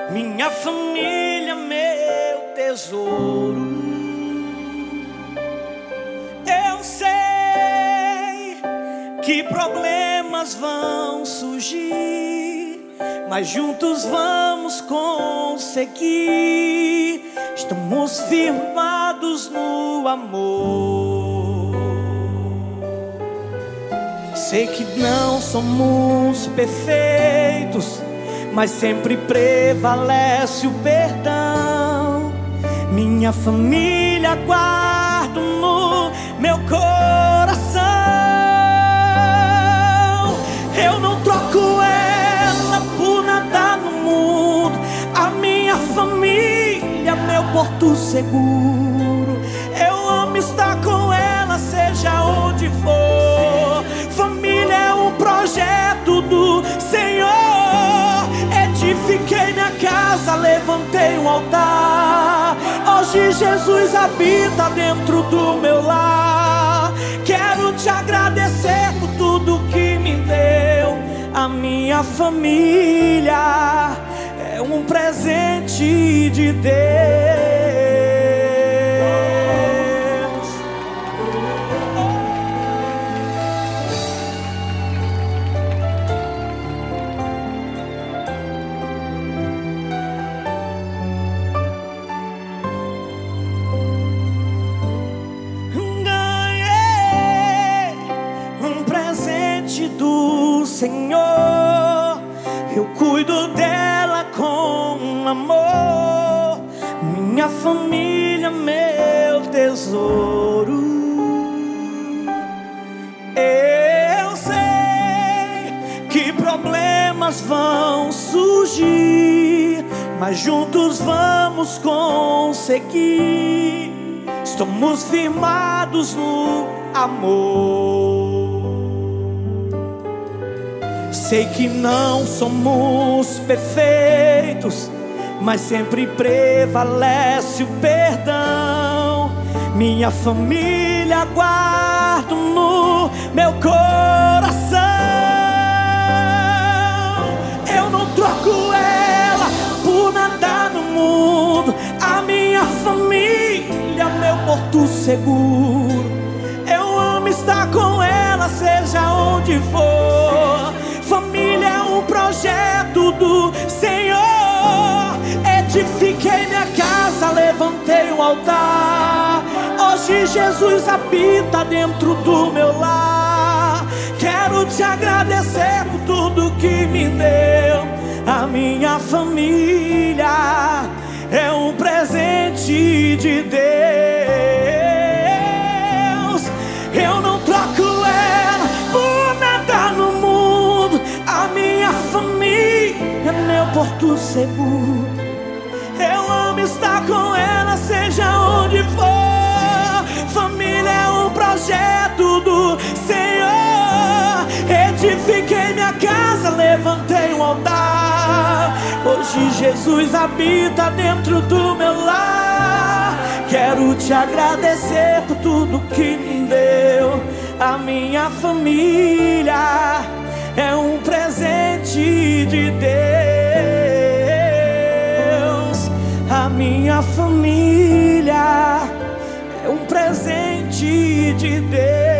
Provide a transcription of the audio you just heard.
Minha família, meu tesouro. Eu sei que problemas vão surgir, mas juntos vamos conseguir. Estamos firmados no amor. Sei que não somos perfeitos, mas sempre prevalece o perdão. Minha família guardo no meu coração. Eu não troco ela por nada no mundo. A minha família, meu porto seguro. Eu amo estar com ela, seja onde for. Família é um projeto do Senhor. Edifiquei minha casa, levantei um altar. Hoje Jesus habita dentro do meu lar. Quero te agradecer por tudo que me deu. A minha família é um presente de Deus. Do Senhor, eu cuido dela com amor. Minha família, meu tesouro. Eu sei que problemas vão surgir, mas juntos vamos conseguir. Estamos firmados no amor. Sei que não somos perfeitos, mas sempre prevalece o perdão. Minha família guardo no meu coração. Eu não troco ela por nada no mundo. A minha família, meu porto seguro. Eu amo estar com ela, seja onde for. Família é um projeto do Senhor. Edifiquei minha casa, levantei um altar. Hoje Jesus habita dentro do meu lar. Quero te agradecer por tudo que me deu. A minha família é um presente de Deus. Eu não troco ela por nada no mundo. A minha família é meu porto seguro. Eu amo estar com ela, seja onde for. Família é um projeto do Senhor. Edifiquei minha casa, levantei um altar. Hoje Jesus habita dentro do meu lar. Quero te agradecer por tudo que me deu. A minha família é um presente de Deus. A minha família é um presente de Deus.